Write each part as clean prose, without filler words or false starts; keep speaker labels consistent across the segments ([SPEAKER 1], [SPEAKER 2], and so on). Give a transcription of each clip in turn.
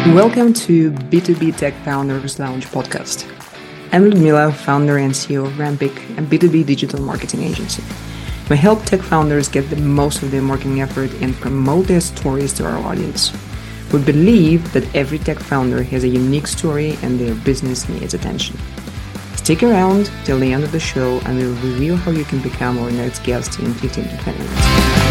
[SPEAKER 1] Welcome to B2B Tech Founders Lounge podcast. I'm Ludmila, founder and CEO of Rampic, a B2B digital marketing agency. We help tech founders get the most of their marketing effort and promote their stories to our audience. We believe that every tech founder has a unique story and their business needs attention. Stick around till the end of the show and we'll reveal how you can become our next guest in 15 to 20 minutes.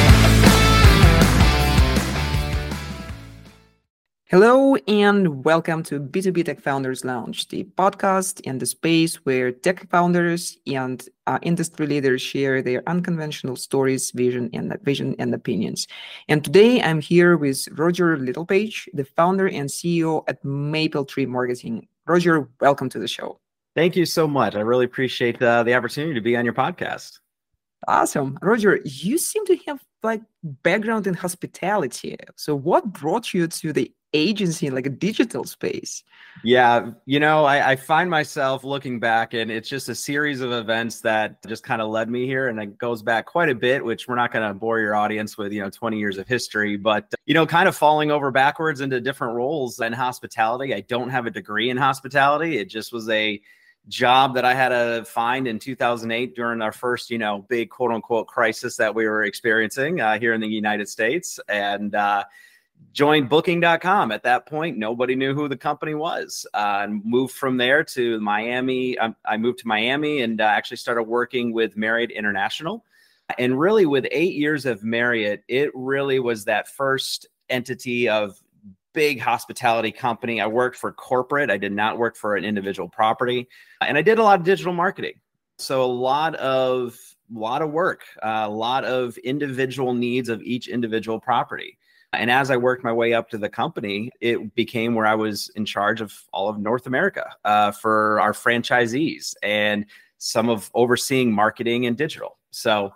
[SPEAKER 1] Hello and welcome to B2B Tech Founders Lounge, the podcast and the space where tech founders and industry leaders share their unconventional stories, vision, and opinions. And today I'm here with Roger Littlepage, the founder and CEO at Mapletree Marketing. Roger, welcome to the show.
[SPEAKER 2] Thank you so much. I really appreciate the opportunity to be on your podcast.
[SPEAKER 1] Awesome. Roger, you seem to have background in hospitality. So what brought you to the agency in a digital space?
[SPEAKER 2] Yeah, I find myself looking back and it's just a series of events that just kind of led me here. And it goes back quite a bit, which we're not going to bore your audience with, 20 years of history, but, kind of falling over backwards into different roles in hospitality. I don't have a degree in hospitality. It just was a job that I had to find in 2008 during our first, big quote unquote crisis that we were experiencing here in the United States. And, joined Booking.com. At that point, nobody knew who the company was. Moved from there to Miami. I moved to Miami and actually started working with Marriott International. And really with 8 years of Marriott, it really was that first entity of big hospitality company. I worked for corporate. I did not work for an individual property. And I did a lot of digital marketing. So a lot of work, a lot of individual needs of each individual property. And as I worked my way up to the company, it became where I was in charge of all of North America for our franchisees and some of overseeing marketing and digital. So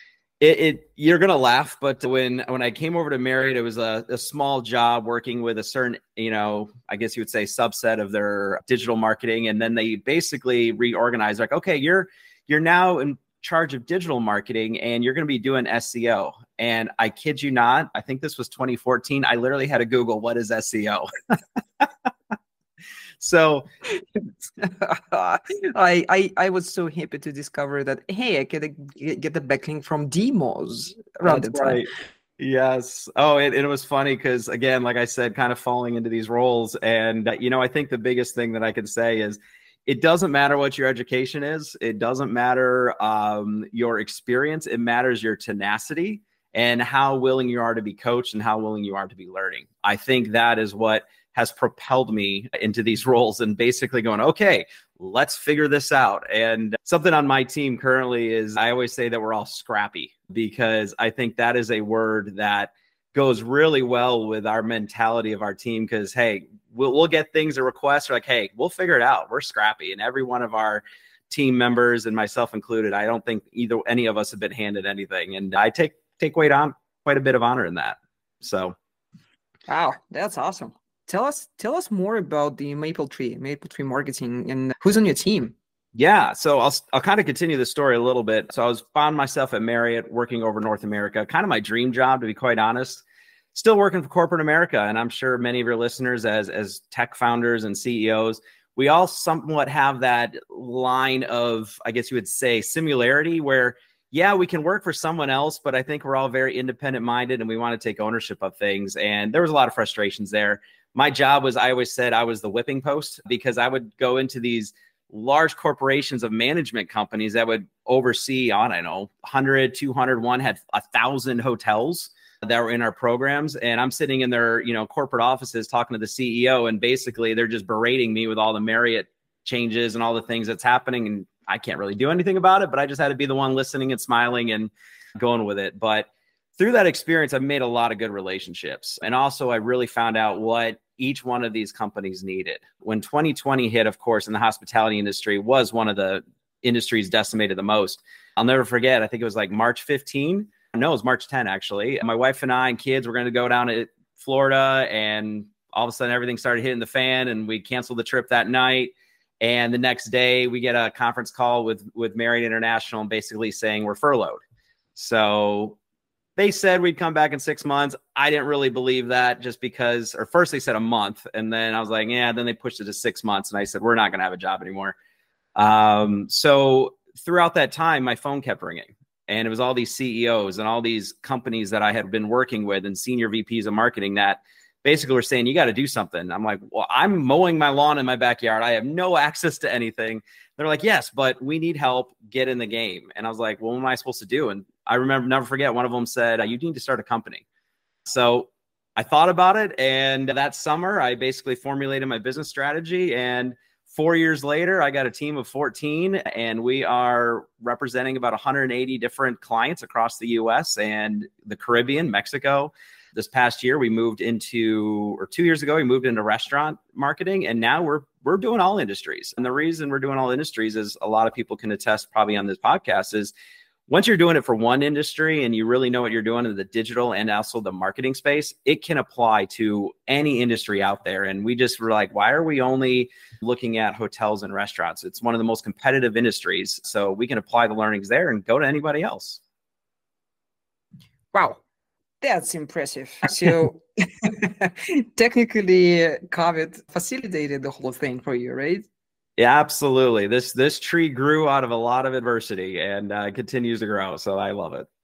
[SPEAKER 2] you're going to laugh, but when I came over to Marriott, it was a small job working with a certain, I guess you would say subset of their digital marketing. And then they basically reorganized okay, you're now in charge of digital marketing and you're going to be doing SEO. And I kid you not, I think this was 2014. I literally had to Google what is SEO. So
[SPEAKER 1] I was so happy to discover that, hey, I could get the backlink from Demos around the time.
[SPEAKER 2] Right. Yes. Oh, it was funny because, again, like I said, kind of falling into these roles. And, I think the biggest thing that I could say is it doesn't matter what your education is. It doesn't matter your experience. It matters your tenacity and how willing you are to be coached and how willing you are to be learning. I think that is what has propelled me into these roles and basically going, okay, let's figure this out. And something on my team currently is I always say that we're all scrappy because I think that is a word that goes really well with our mentality of our team because, hey, we'll get things, a request, like, hey, we'll figure it out. We're scrappy. And every one of our team members and myself included, I don't think any of us have been handed anything. And I take quite a bit of honor in that. So.
[SPEAKER 1] Wow, that's awesome. Tell us more about the Mapletree Marketing and who's on your team.
[SPEAKER 2] Yeah, so I'll kind of continue the story a little bit. So found myself at Marriott working over North America, kind of my dream job, to be quite honest. Still working for corporate America, and I'm sure many of your listeners as tech founders and CEOs, we all somewhat have that line of, I guess you would say, similarity where, yeah, we can work for someone else, but I think we're all very independent minded and we want to take ownership of things. And there was a lot of frustrations there. My job was, I always said I was the whipping post because I would go into these large corporations of management companies that would oversee, 100, 200, one had 1,000 hotels that were in our programs. And I'm sitting in their, corporate offices talking to the CEO and basically they're just berating me with all the Marriott changes and all the things that's happening. And I can't really do anything about it, but I just had to be the one listening and smiling and going with it. But through that experience, I've made a lot of good relationships. And also I really found out what each one of these companies needed. When 2020 hit, of course, in the hospitality industry was one of the industries decimated the most. I'll never forget, I think it was March 15. No, it was March 10, actually. My wife and I and kids were going to go down to Florida and all of a sudden everything started hitting the fan and we canceled the trip that night. And the next day we get a conference call with Marriott International and basically saying we're furloughed. So They said we'd come back in 6 months. I didn't really believe that just because, or first they said a month. And then I was like, yeah, then they pushed it to 6 months. And I said, we're not going to have a job anymore. So throughout that time, my phone kept ringing. And it was all these CEOs and all these companies that I had been working with and senior VPs of marketing that basically were saying, you got to do something. I'm like, well, I'm mowing my lawn in my backyard. I have no access to anything. They're like, yes, but we need help. Get in the game. And I was like, well, what am I supposed to do? And I remember, never forget, one of them said, you need to start a company. So I thought about it. And that summer, I basically formulated my business strategy. And 4 years later, I got a team of 14, and we are representing about 180 different clients across the US and the Caribbean, Mexico. This past year, we moved into, or 2 years ago, we moved into restaurant marketing, and now we're doing all industries. And the reason we're doing all industries is a lot of people can attest probably on this podcast is once you're doing it for one industry and you really know what you're doing in the digital and also the marketing space, it can apply to any industry out there. And we just were like, why are we only looking at hotels and restaurants? It's one of the most competitive industries. So we can apply the learnings there and go to anybody else.
[SPEAKER 1] Wow. That's impressive. So technically, COVID facilitated the whole thing for you, right?
[SPEAKER 2] Yeah, absolutely. This tree grew out of a lot of adversity and continues to grow. So I love it.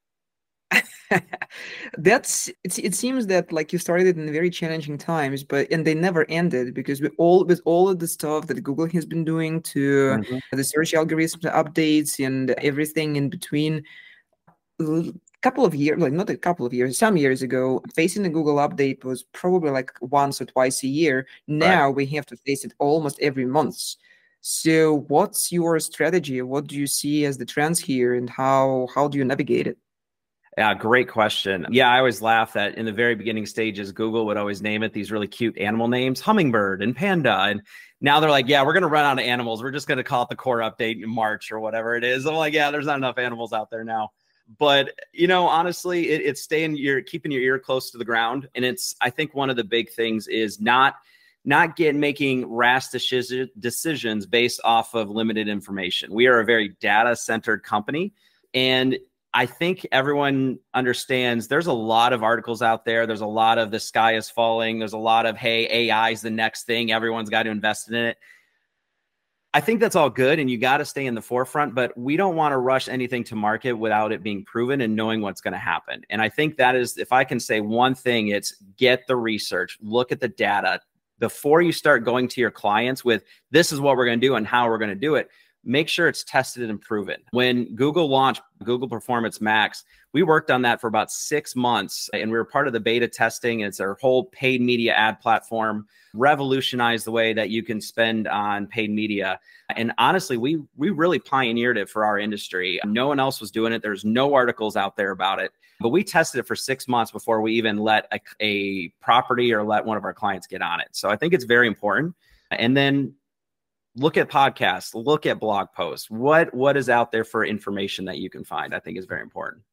[SPEAKER 1] It seems that like you started in very challenging times, and they never ended because with all of the stuff that Google has been doing to the search algorithms updates and everything in between. Couple of years, like not a couple of years, some years ago, facing the Google update was probably like once or twice a year. Now we have to face it almost every month. So what's your strategy? What do you see as the trends here, and how do you navigate it?
[SPEAKER 2] Yeah, great question. Yeah, I always laugh that in the very beginning stages, Google would always name it these really cute animal names, hummingbird and panda. And now they're like, yeah, we're going to run out of animals. We're just going to call it the core update in March or whatever it is. I'm like, yeah, there's not enough animals out there now. But, honestly, it's keeping your ear close to the ground. And I think one of the big things is not making rash decisions based off of limited information. We are a very data-centered company. And I think everyone understands there's a lot of articles out there. There's a lot of the sky is falling. There's a lot of, hey, AI is the next thing. Everyone's got to invest in it. I think that's all good, and you got to stay in the forefront, but we don't want to rush anything to market without it being proven and knowing what's going to happen. And I think that is, if I can say one thing, it's get the research, look at the data before you start going to your clients with this is what we're going to do and how we're going to do it. Make sure it's tested and proven. When Google launched Google Performance Max, we worked on that for about 6 months, and we were part of the beta testing. It's our whole paid media ad platform, revolutionized the way that you can spend on paid media. And honestly, we really pioneered it for our industry. No one else was doing it. There's no articles out there about it. But we tested it for 6 months before we even let a property or let one of our clients get on it. So I think it's very important. And then look at podcasts, look at blog posts. What is out there for information that you can find, I think is very important.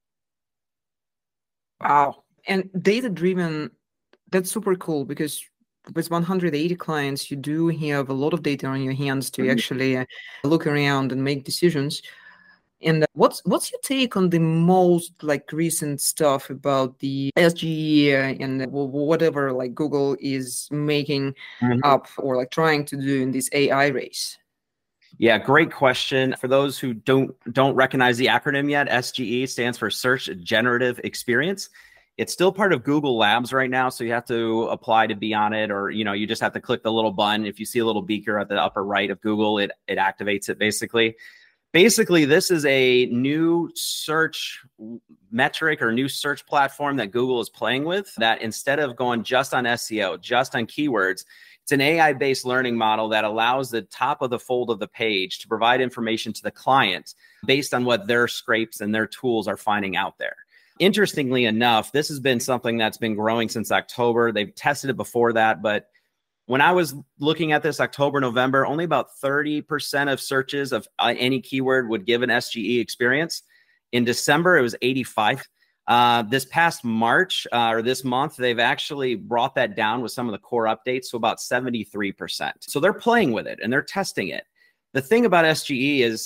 [SPEAKER 1] Wow. And data-driven, that's super cool because with 180 clients, you do have a lot of data on your hands to actually look around and make decisions. And what's your take on the most like recent stuff about the SGE and whatever like Google is making up or like trying to do in this AI race?
[SPEAKER 2] Yeah, great question. For those who don't recognize the acronym yet, SGE stands for Search Generative Experience. It's still part of Google Labs right now, so you have to apply to be on it, or you just have to click the little button. If you see a little beaker at the upper right of Google, it activates it basically. Basically, this is a new search metric or new search platform that Google is playing with, that instead of going just on SEO, just on keywords, it's an AI-based learning model that allows the top of the fold of the page to provide information to the client based on what their scrapes and their tools are finding out there. Interestingly enough, this has been something that's been growing since October. They've tested it before that, but when I was looking at this October, November, only about 30% of searches of any keyword would give an SGE experience. In December, it was 85%. This past March or this month, they've actually brought that down with some of the core updates to about 73%. So they're playing with it and they're testing it. The thing about SGE is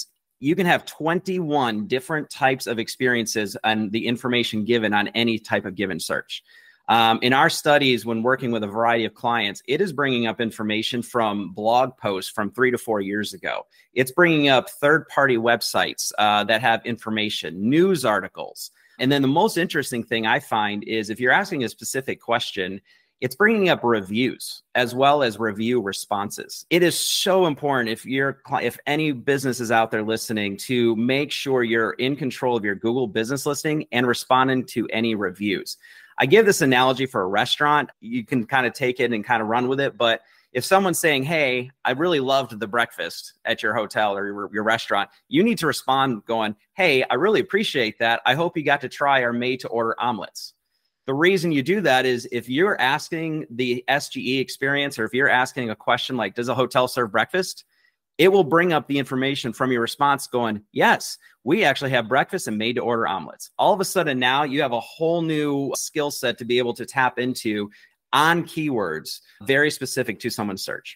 [SPEAKER 2] you can have 21 different types of experiences and the information given on any type of given search. In our studies, when working with a variety of clients, it is bringing up information from blog posts from 3 to 4 years ago. It's bringing up third-party websites that have information, news articles. And then the most interesting thing I find is if you're asking a specific question, it's bringing up reviews as well as review responses. It is so important if any business is out there listening to make sure you're in control of your Google business listing and responding to any reviews. I give this analogy for a restaurant. You can kind of take it and kind of run with it. But if someone's saying, hey, I really loved the breakfast at your hotel or your restaurant, you need to respond going, hey, I really appreciate that. I hope you got to try our made to order omelets. The reason you do that is if you're asking the SGE experience, or if you're asking a question like, does a hotel serve breakfast? It will bring up the information from your response going, yes, we actually have breakfast and made to order omelets. All of a sudden now you have a whole new skill set to be able to tap into on keywords very specific to someone's search.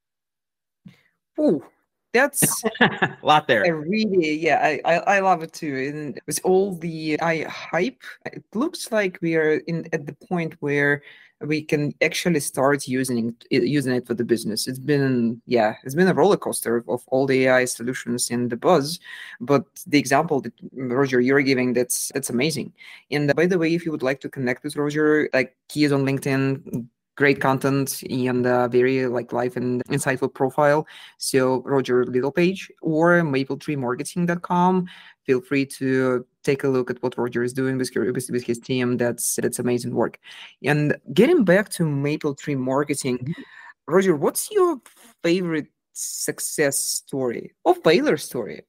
[SPEAKER 1] Ooh, that's
[SPEAKER 2] a lot there.
[SPEAKER 1] I love it too. And with all the AI hype, it looks like we are at the point where we can actually start using it for the business. It's been a roller coaster of all the AI solutions and the buzz. But the example that Roger you're giving, that's amazing. And by the way, if you would like to connect with Roger, like he is on LinkedIn, great content and very live and insightful profile. So Roger Little page or mapletreemarketing.com. Feel free to take a look at what Roger is doing with his team. That's amazing work. And getting back to Mapletree Marketing, Roger, what's your favorite success story or failure story?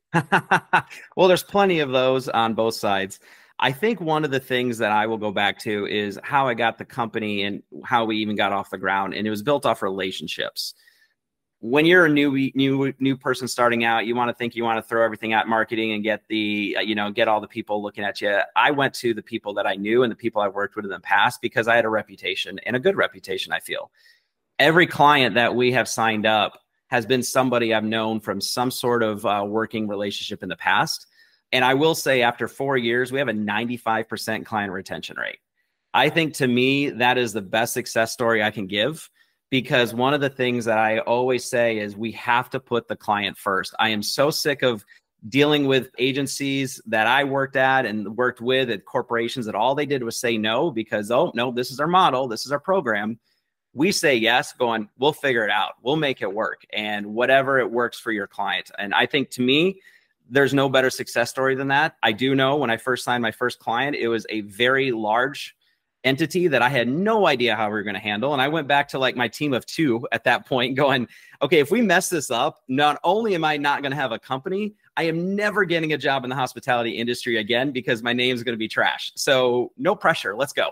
[SPEAKER 2] Well, there's plenty of those on both sides. I think one of the things that I will go back to is how I got the company and how we even got off the ground. And it was built off relationships. When you're a new person starting out, you want to throw everything at marketing and get all the people looking at you. I went to the people that I knew and the people I've worked with in the past because I had a reputation, and a good reputation, I feel. Every client that we have signed up has been somebody I've known from some sort of working relationship in the past. And I will say after 4 years, we have a 95% client retention rate. I think to me, that is the best success story I can give. Because one of the things that I always say is we have to put the client first. I am so sick of dealing with agencies that I worked at and worked with at corporations that all they did was say no because, oh, no, this is our model. This is our program. We say yes, going, we'll figure it out. We'll make it work. And whatever it works for your client. And I think to me, there's no better success story than that. I do know when I first signed my first client, it was a very large entity that I had no idea how we were going to handle. And I went back to my team of 2 at that point going, okay, if we mess this up, not only am I not going to have a company, I am never getting a job in the hospitality industry again because my name is going to be trash. So no pressure. Let's go.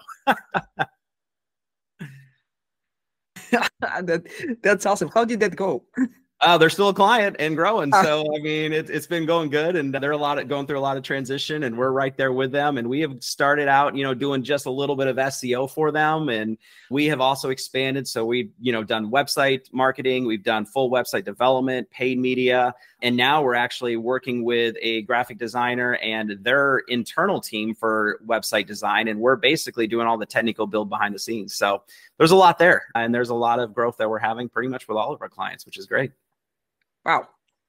[SPEAKER 1] That's awesome. How did that go?
[SPEAKER 2] They're still a client and growing. So, I mean, it's been going good, and they're going through a lot of transition, and we're right there with them. And we have started out, doing just a little bit of SEO for them. And we have also expanded. So we've, done website marketing. We've done full website development, paid media. And now we're actually working with a graphic designer and their internal team for website design. And we're basically doing all the technical build behind the scenes. So there's a lot there, and there's a lot of growth that we're having pretty much with all of our clients, which is great.
[SPEAKER 1] Wow.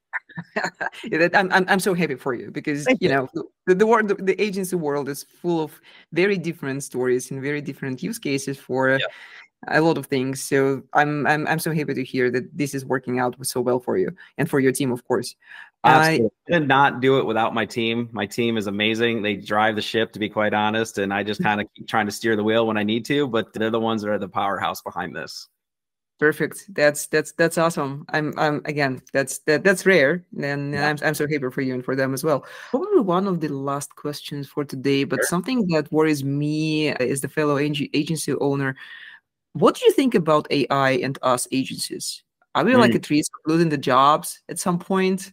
[SPEAKER 1] I'm so happy for you because the agency world is full of very different stories and very different use cases for a lot of things. So I'm so happy to hear that this is working out so well for you and for your team, of course.
[SPEAKER 2] Absolutely. I did not do it without my team. My team is amazing. They drive the ship, to be quite honest, and I just kind of keep trying to steer the wheel when I need to. But they're the ones that are the powerhouse behind this.
[SPEAKER 1] Perfect. That's awesome. Again, that's rare, and I'm so happy for you and for them as well. Probably one of the last questions for today, but something that worries me as the fellow agency owner. What do you think about AI and us agencies? Are we at risk of losing the jobs at some point?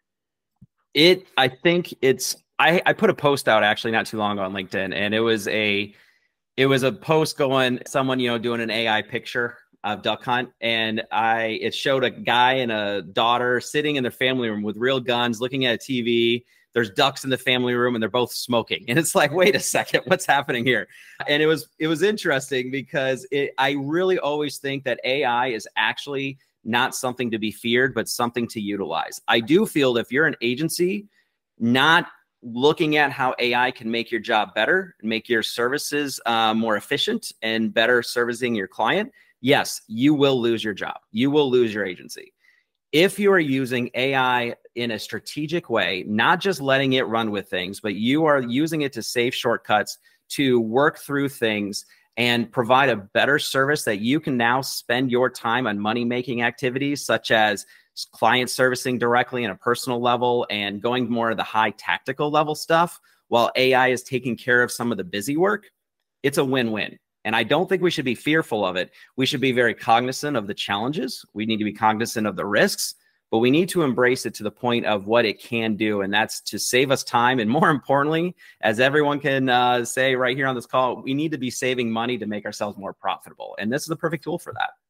[SPEAKER 2] I think I put a post out actually not too long ago on LinkedIn, and it was a post going, someone, doing an AI picture of Duck Hunt, and it showed a guy and a daughter sitting in their family room with real guns, looking at a TV. There's ducks in the family room, and they're both smoking. And it's like, wait a second, what's happening here? And it was interesting because I really always think that AI is actually not something to be feared, but something to utilize. I do feel that if you're an agency, not looking at how AI can make your job better, make your services more efficient and better servicing your client, yes, you will lose your job. You will lose your agency. If you are using AI in a strategic way, not just letting it run with things, but you are using it to save shortcuts, to work through things and provide a better service that you can now spend your time on money-making activities such as client servicing directly on a personal level and going more to the high tactical level stuff while AI is taking care of some of the busy work, it's a win-win. And I don't think we should be fearful of it. We should be very cognizant of the challenges. We need to be cognizant of the risks, but we need to embrace it to the point of what it can do. And that's to save us time. And more importantly, as everyone can say right here on this call, we need to be saving money to make ourselves more profitable. And this is the perfect tool for that.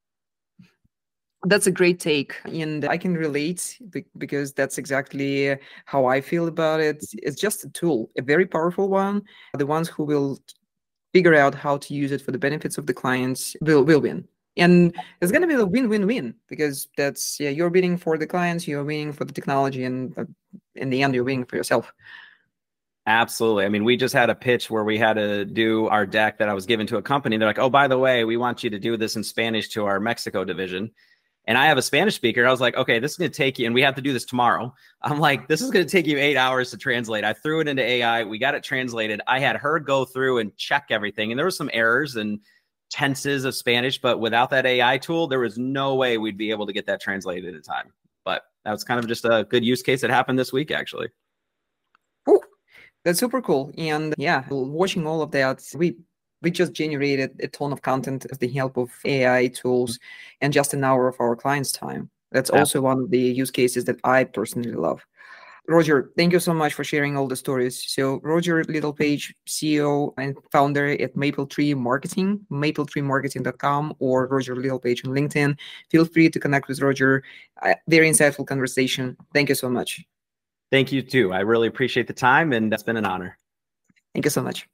[SPEAKER 1] That's a great take, and I can relate because that's exactly how I feel about it. It's just a tool, a very powerful one. The ones who will figure out how to use it for the benefits of the clients will win. And it's going to be a win-win-win because that's, you're winning for the clients, you're winning for the technology, and in the end, you're winning for yourself.
[SPEAKER 2] Absolutely. I mean, we just had a pitch where we had to do our deck that I was given to a company. They're like, oh, by the way, we want you to do this in Spanish to our Mexico division. And I have a Spanish speaker. I was like, okay, this is going to take you, and we have to do this tomorrow. I'm like, this is going to take you 8 hours to translate. I threw it into AI. We got it translated. I had her go through and check everything. And there were some errors and tenses of Spanish, but without that AI tool, there was no way we'd be able to get that translated in time. But that was kind of just a good use case that happened this week, actually.
[SPEAKER 1] Oh, that's super cool. And yeah, watching all of that, we just generated a ton of content with the help of AI tools and just an hour of our clients' time. That's also one of the use cases that I personally love. Roger, thank you so much for sharing all the stories. So Roger Littlepage, CEO and founder at Mapletree Marketing, mapletreemarketing.com, or Roger Littlepage on LinkedIn. Feel free to connect with Roger. Very insightful conversation. Thank you so much.
[SPEAKER 2] Thank you too. I really appreciate the time, and it's been an honor.
[SPEAKER 1] Thank you so much.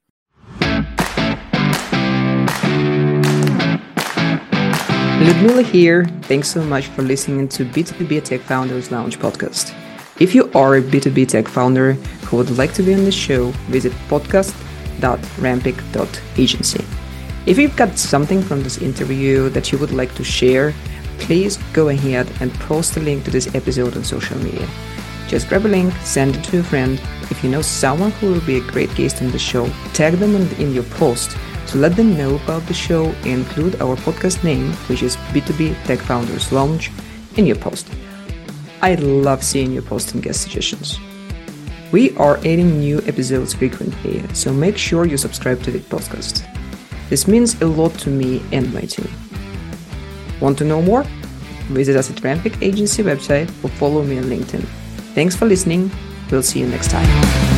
[SPEAKER 1] Ludmila here. Thanks so much for listening to B2B Tech Founders Lounge podcast. If you are a B2B tech founder who would like to be on the show, visit podcast.rampic.agency. If you've got something from this interview that you would like to share, please go ahead and post a link to this episode on social media. Just grab a link, send it to a friend. If you know someone who will be a great guest on the show, tag them in your post to let them know about the show and include our podcast name, which is B2B Tech Founders Lounge, in your post. I love seeing your posts and guest suggestions. We are adding new episodes frequently, so make sure you subscribe to the podcast. This means a lot to me and my team. Want to know more? Visit us at Rampic Agency website or follow me on LinkedIn. Thanks for listening. We'll see you next time.